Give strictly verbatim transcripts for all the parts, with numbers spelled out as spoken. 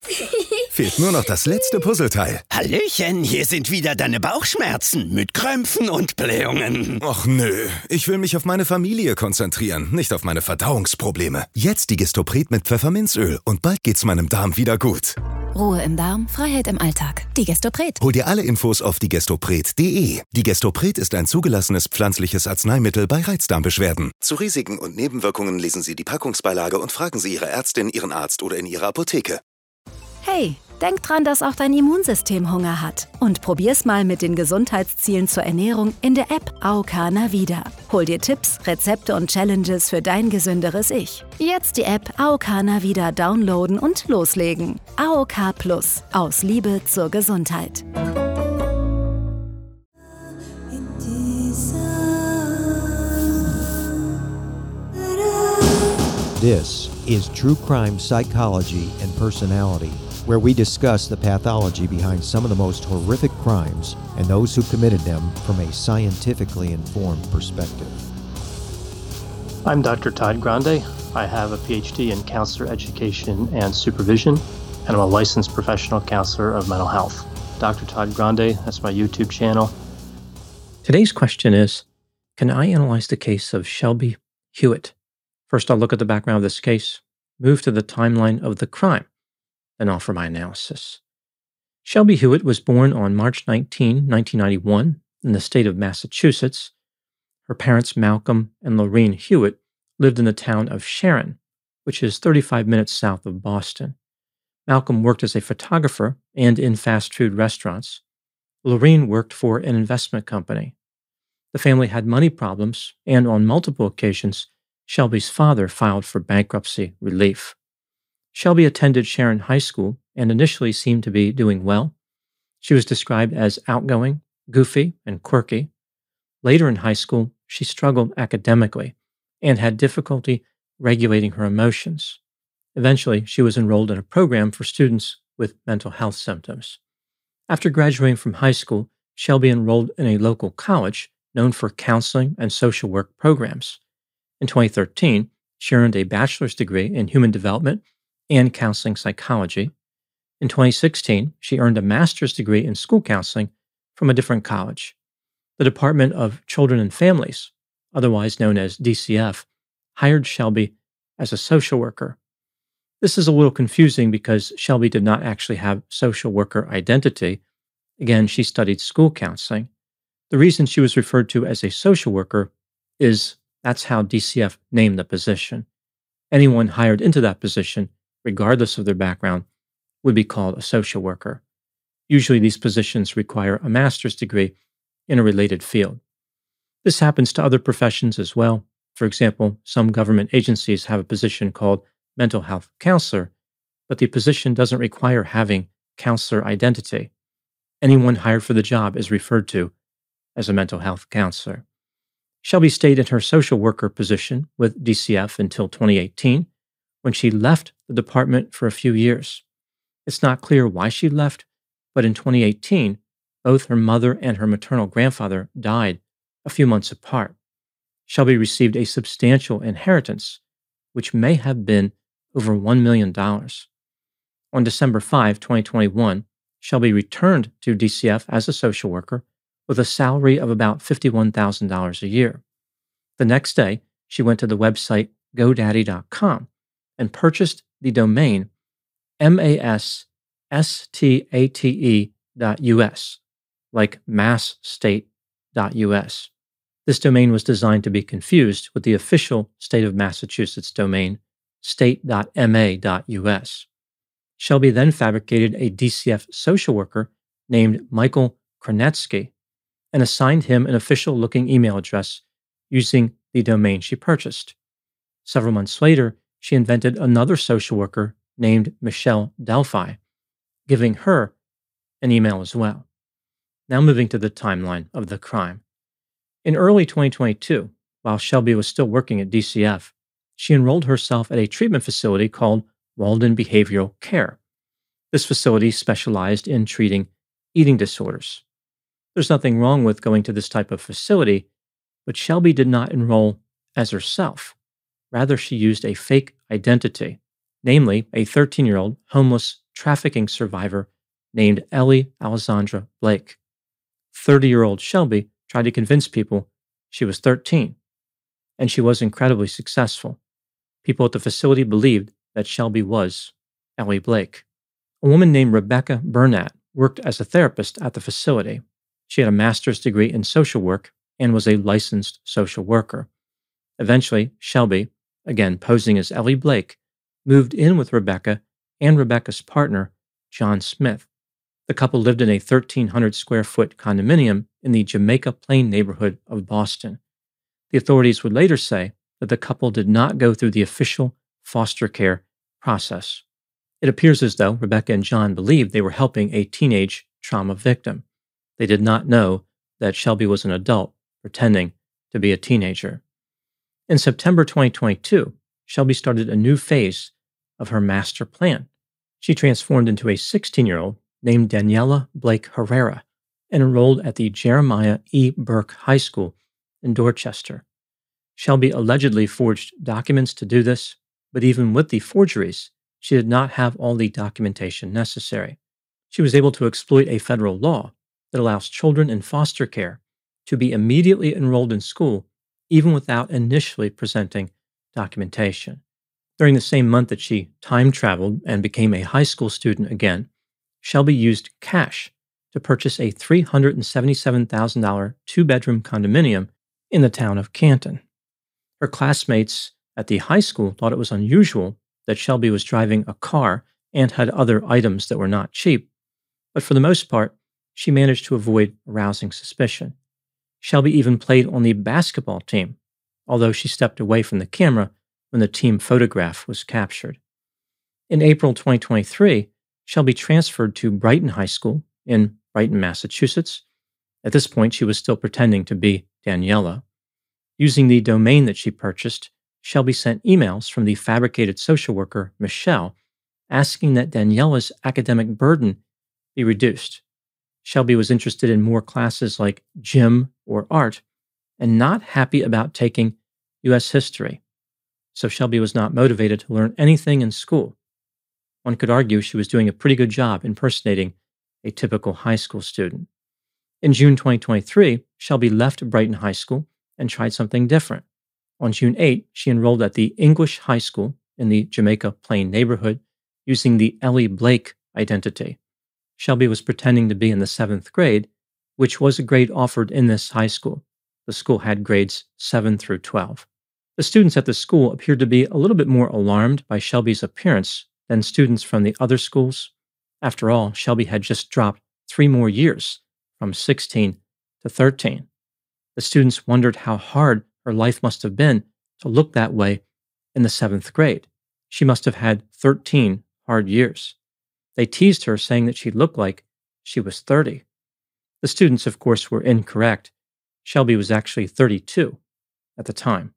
Fehlt nur noch das letzte Puzzleteil. Hallöchen, hier sind wieder deine Bauchschmerzen mit Krämpfen und Blähungen. Och nö, ich will mich auf meine Familie konzentrieren, nicht auf meine Verdauungsprobleme. Jetzt Digestopret mit Pfefferminzöl und bald geht's meinem Darm wieder gut. Ruhe im Darm, Freiheit im Alltag. Digestopret. Hol dir alle Infos auf digestopret punkt de. Digestopret ist ein zugelassenes pflanzliches Arzneimittel bei Reizdarmbeschwerden. Zu Risiken und Nebenwirkungen lesen Sie die Packungsbeilage und fragen Sie Ihre Ärztin, Ihren Arzt oder in Ihrer Apotheke. Hey, denk dran, dass auch dein Immunsystem Hunger hat. Und probier's mal mit den Gesundheitszielen zur Ernährung in der App A O K Navida. Hol dir Tipps, Rezepte und Challenges für dein gesünderes Ich. Jetzt die App A O K Navida downloaden und loslegen. A O K Plus. Aus Liebe zur Gesundheit. This is True Crime Psychology and Personality, where we discuss the pathology behind some of the most horrific crimes and those who committed them from a scientifically informed perspective. I'm Doctor Todd Grande. I have a P H D in counselor education and supervision, and I'm a licensed professional counselor of mental health. Doctor Todd Grande, that's my YouTube channel. Today's question is, can I analyze the case of Shelby Hewitt? First, I'll look at the background of this case, move to the timeline of the crime, then offer my analysis. Shelby Hewitt was born on March nineteenth, nineteen ninety-one, in the state of Massachusetts. Her parents, Malcolm and Lorraine Hewitt, lived in the town of Sharon, which is thirty-five minutes south of Boston. Malcolm worked as a photographer and in fast food restaurants. Lorraine worked for an investment company. The family had money problems, and on multiple occasions, Shelby's father filed for bankruptcy relief. Shelby attended Sharon High School and initially seemed to be doing well. She was described as outgoing, goofy, and quirky. Later in high school, she struggled academically and had difficulty regulating her emotions. Eventually, she was enrolled in a program for students with mental health symptoms. After graduating from high school, Shelby enrolled in a local college known for counseling and social work programs. In twenty thirteen, she earned a bachelor's degree in human development and counseling psychology. In twenty sixteen, she earned a master's degree in school counseling from a different college. The Department of Children and Families, otherwise known as D C F, hired Shelby as a social worker. This is a little confusing because Shelby did not actually have social worker identity. Again, she studied school counseling. The reason she was referred to as a social worker is that's how D C F named the position. Anyone hired into that position, regardless of their background, would be called a social worker. Usually these positions require a master's degree in a related field. This happens to other professions as well. For example, some government agencies have a position called mental health counselor, but the position doesn't require having counselor identity. Anyone hired for the job is referred to as a mental health counselor. Shelby stayed in her social worker position with D C F until twenty eighteen, when she left the department for a few years. It's not clear why she left, but in twenty eighteen, both her mother and her maternal grandfather died a few months apart. Shelby received a substantial inheritance, which may have been over one million dollars. On December fifth, twenty twenty-one, Shelby returned to D C F as a social worker with a salary of about fifty-one thousand dollars a year. The next day, she went to the website GoDaddy dot com and purchased the domain masstate dot U S, like massstate dot U S. This domain was designed to be confused with the official state of Massachusetts domain state dot m a dot U S. Shelby then fabricated a D C F social worker named Michael Kronetsky and assigned him an official-looking email address using the domain she purchased. Several months later, she invented another social worker named Michelle Delphi, giving her an email as well. Now moving to the timeline of the crime. In early twenty twenty-two, while Shelby was still working at D C F, she enrolled herself at a treatment facility called Walden Behavioral Care. This facility specialized in treating eating disorders. There's nothing wrong with going to this type of facility, but Shelby did not enroll as herself. Rather, she used a fake identity, namely a thirteen-year-old homeless trafficking survivor named Ellie Alessandra Blake. thirty-year-old Shelby tried to convince people she was thirteen, and she was incredibly successful. People at the facility believed that Shelby was Ellie Blake. A woman named Rebecca Burnett worked as a therapist at the facility. She had a master's degree in social work and was a licensed social worker. Eventually, Shelby, again posing as Ellie Blake, moved in with Rebecca and Rebecca's partner, John Smith. The couple lived in a thirteen hundred square foot condominium in the Jamaica Plain neighborhood of Boston. The authorities would later say that the couple did not go through the official foster care process. It appears as though Rebecca and John believed they were helping a teenage trauma victim. They did not know that Shelby was an adult pretending to be a teenager. In September twenty twenty-two, Shelby started a new phase of her master plan. She transformed into a sixteen-year-old named Daniela Blake Herrera and enrolled at the Jeremiah E. Burke High School in Dorchester. Shelby allegedly forged documents to do this, but even with the forgeries, she did not have all the documentation necessary. She was able to exploit a federal law that allows children in foster care to be immediately enrolled in school even without initially presenting documentation. During the same month that she time traveled and became a high school student again, Shelby used cash to purchase a three hundred seventy-seven thousand dollars two-bedroom condominium in the town of Canton. Her classmates at the high school thought it was unusual that Shelby was driving a car and had other items that were not cheap, but for the most part, she managed to avoid arousing suspicion. Shelby even played on the basketball team, although she stepped away from the camera when the team photograph was captured. In April twenty twenty-three, Shelby transferred to Brighton High School in Brighton, Massachusetts. At this point, she was still pretending to be Daniela. Using the domain that she purchased, Shelby sent emails from the fabricated social worker, Michelle, asking that Daniela's academic burden be reduced. Shelby was interested in more classes like gym or art and not happy about taking U S history. So Shelby was not motivated to learn anything in school. One could argue she was doing a pretty good job impersonating a typical high school student. In June twenty twenty-three, Shelby left Brighton High School and tried something different. On June eighth, she enrolled at the English High School in the Jamaica Plain neighborhood using the Ellie Blake identity. Shelby was pretending to be in the seventh grade, which was a grade offered in this high school. The school had grades seven through twelve. The students at the school appeared to be a little bit more alarmed by Shelby's appearance than students from the other schools. After all, Shelby had just dropped three more years, from sixteen to thirteen. The students wondered how hard her life must have been to look that way in the seventh grade. She must have had thirteen hard years. They teased her, saying that she looked like she was thirty. The students, of course, were incorrect. Shelby was actually thirty-two at the time.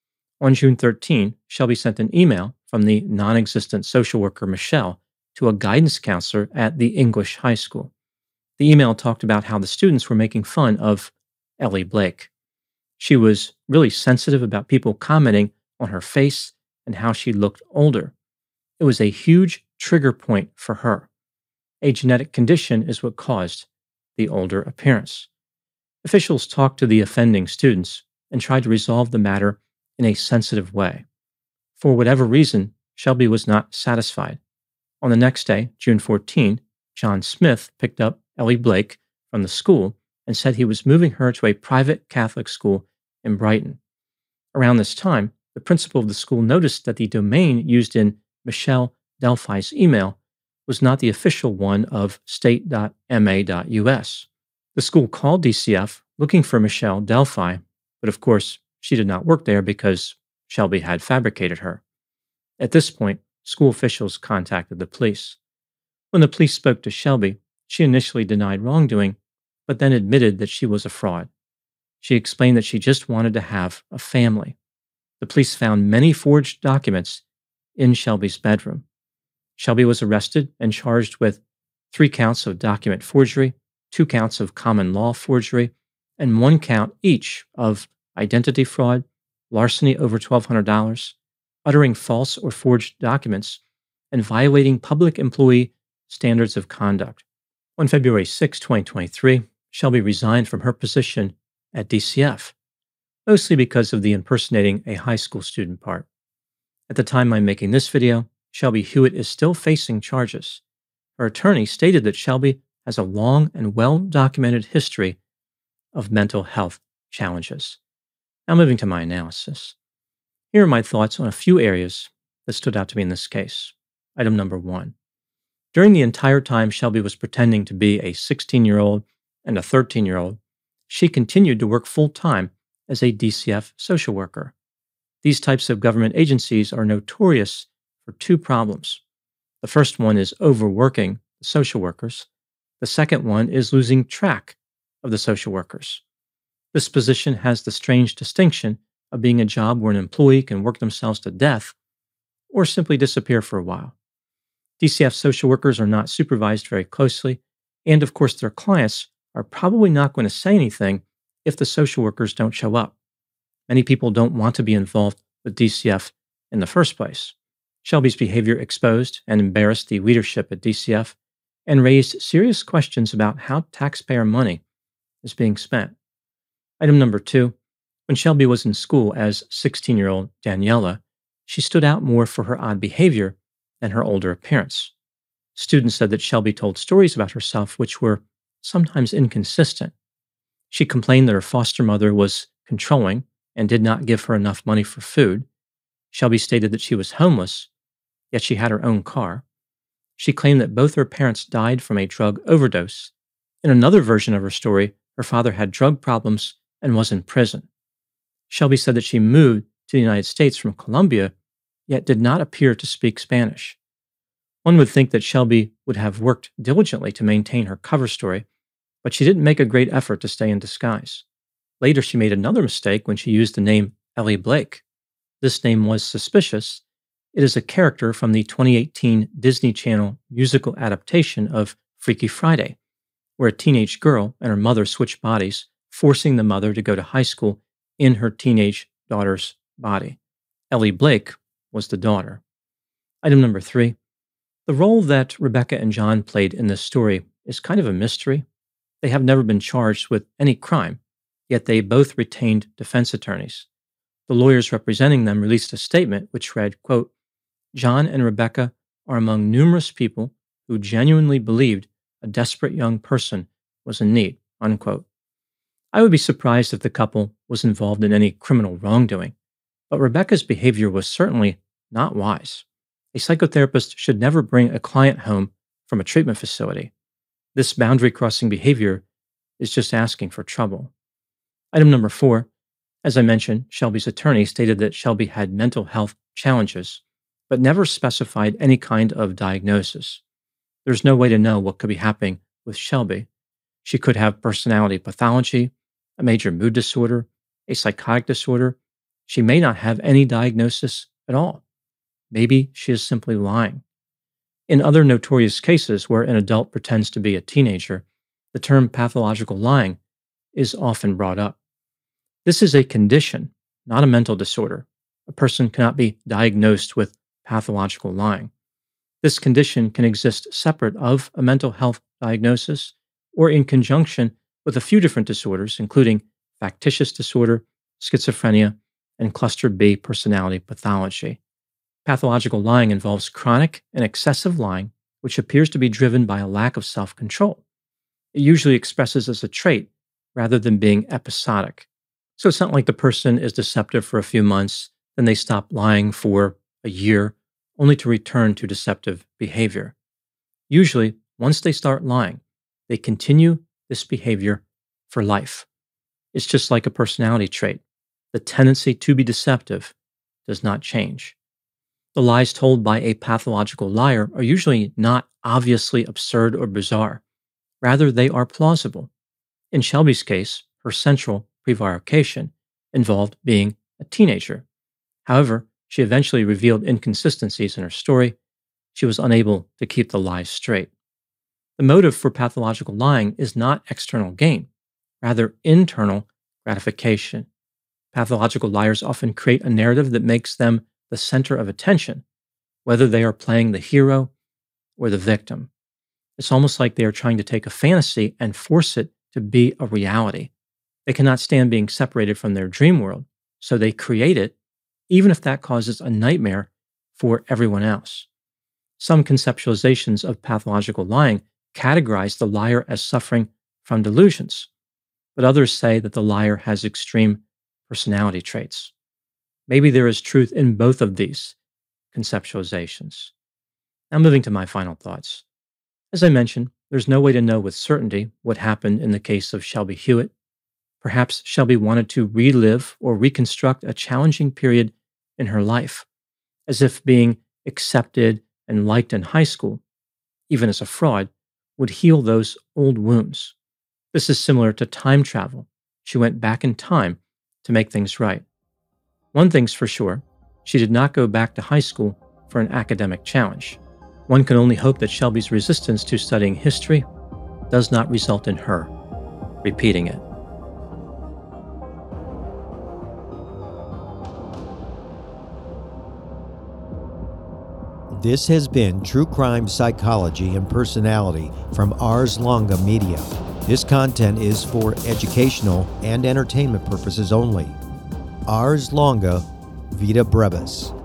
On June thirteenth, Shelby sent an email from the non-existent social worker Michelle to a guidance counselor at the English High School. The email talked about how the students were making fun of Ellie Blake. She was really sensitive about people commenting on her face and how she looked older. It was a huge trigger point for her. A genetic condition is what caused the older appearance. Officials talked to the offending students and tried to resolve the matter in a sensitive way. For whatever reason, Shelby was not satisfied. On the next day, June fourteenth, John Smith picked up Ellie Blake from the school and said he was moving her to a private Catholic school in Brighton. Around this time, the principal of the school noticed that the domain used in Michelle Delphi's email was not the official one of state dot m a dot u s. The school called D C F looking for Michelle Delphi, but of course, she did not work there because Shelby had fabricated her. At this point, school officials contacted the police. When the police spoke to Shelby, she initially denied wrongdoing, but then admitted that she was a fraud. She explained that she just wanted to have a family. The police found many forged documents in Shelby's bedroom. Shelby was arrested and charged with three counts of document forgery, two counts of common law forgery, and one count each of identity fraud, larceny over twelve hundred dollars, uttering false or forged documents, and violating Public Employee standards of conduct. On February sixth, twenty twenty-three, Shelby resigned from her position at D C F, mostly because of the impersonating a high school student part. At the time I'm making this video, Shelby Hewitt is still facing charges. Her attorney stated that Shelby has a long and well-documented history of mental health challenges. Now moving to my analysis. Here are my thoughts on a few areas that stood out to me in this case. Item number one. During the entire time Shelby was pretending to be a sixteen-year-old and a thirteen-year-old, she continued to work full-time as a D C F social worker. These types of government agencies are notorious for two problems. The first one is overworking the social workers. The second one is losing track of the social workers. This position has the strange distinction of being a job where an employee can work themselves to death or simply disappear for a while. D C F social workers are not supervised very closely, and of course their clients are probably not going to say anything if the social workers don't show up. Many people don't want to be involved with D C F in the first place. Shelby's behavior exposed and embarrassed the leadership at D C F and raised serious questions about how taxpayer money is being spent. Item number two, when Shelby was in school as sixteen-year-old Daniela, she stood out more for her odd behavior than her older appearance. Students said that Shelby told stories about herself which were sometimes inconsistent. She complained that her foster mother was controlling and did not give her enough money for food. Shelby stated that she was homeless, yet she had her own car. She claimed that both her parents died from a drug overdose. In another version of her story, her father had drug problems and was in prison. Shelby said that she moved to the United States from Colombia, yet did not appear to speak Spanish. One would think that Shelby would have worked diligently to maintain her cover story, but she didn't make a great effort to stay in disguise. Later, she made another mistake when she used the name Ellie Blake. This name was suspicious. It is a character from the twenty eighteen Disney Channel musical adaptation of Freaky Friday, where a teenage girl and her mother switch bodies, forcing the mother to go to high school in her teenage daughter's body. Ellie Blake was the daughter. Item number three. The role that Rebecca and John played in this story is kind of a mystery. They have never been charged with any crime, yet they both retained defense attorneys. The lawyers representing them released a statement which read, quote, John and Rebecca are among numerous people who genuinely believed a desperate young person was in need, unquote. I would be surprised if the couple was involved in any criminal wrongdoing, but Rebecca's behavior was certainly not wise. A psychotherapist should never bring a client home from a treatment facility. This boundary-crossing behavior is just asking for trouble. Item number four. As I mentioned, Shelby's attorney stated that Shelby had mental health challenges, but never specified any kind of diagnosis. There's no way to know what could be happening with Shelby. She could have personality pathology, a major mood disorder, a psychotic disorder. She may not have any diagnosis at all. Maybe she is simply lying. In other notorious cases where an adult pretends to be a teenager, the term pathological lying is often brought up. This is a condition, not a mental disorder. A person cannot be diagnosed with pathological lying. This condition can exist separate of a mental health diagnosis or in conjunction with a few different disorders, including factitious disorder, schizophrenia, and cluster B personality pathology. Pathological lying involves chronic and excessive lying, which appears to be driven by a lack of self-control. It usually expresses as a trait rather than being episodic. So it's not like the person is deceptive for a few months, then they stop lying for a year, only to return to deceptive behavior. Usually, once they start lying, they continue this behavior for life. It's just like a personality trait. The tendency to be deceptive does not change. The lies told by a pathological liar are usually not obviously absurd or bizarre. Rather, they are plausible. In Shelby's case, her central prevarication involved being a teenager. However, she eventually revealed inconsistencies in her story. She was unable to keep the lies straight. The motive for pathological lying is not external gain, rather internal gratification. Pathological liars often create a narrative that makes them the center of attention, whether they are playing the hero or the victim. It's almost like they are trying to take a fantasy and force it to be a reality. They cannot stand being separated from their dream world, so they create it, even if that causes a nightmare for everyone else. Some conceptualizations of pathological lying categorize the liar as suffering from delusions, but others say that the liar has extreme personality traits. Maybe there is truth in both of these conceptualizations. Now, moving to my final thoughts. As I mentioned, there's no way to know with certainty what happened in the case of Shelby Hewitt. Perhaps Shelby wanted to relive or reconstruct a challenging period in her life, as if being accepted and liked in high school, even as a fraud, would heal those old wounds. This is similar to time travel. She went back in time to make things right. One thing's for sure, she did not go back to high school for an academic challenge. One can only hope that Shelby's resistance to studying history does not result in her repeating it. This has been True Crime Psychology and Personality from Ars Longa Media. This content is for educational and entertainment purposes only. Ars Longa Vita Brevis.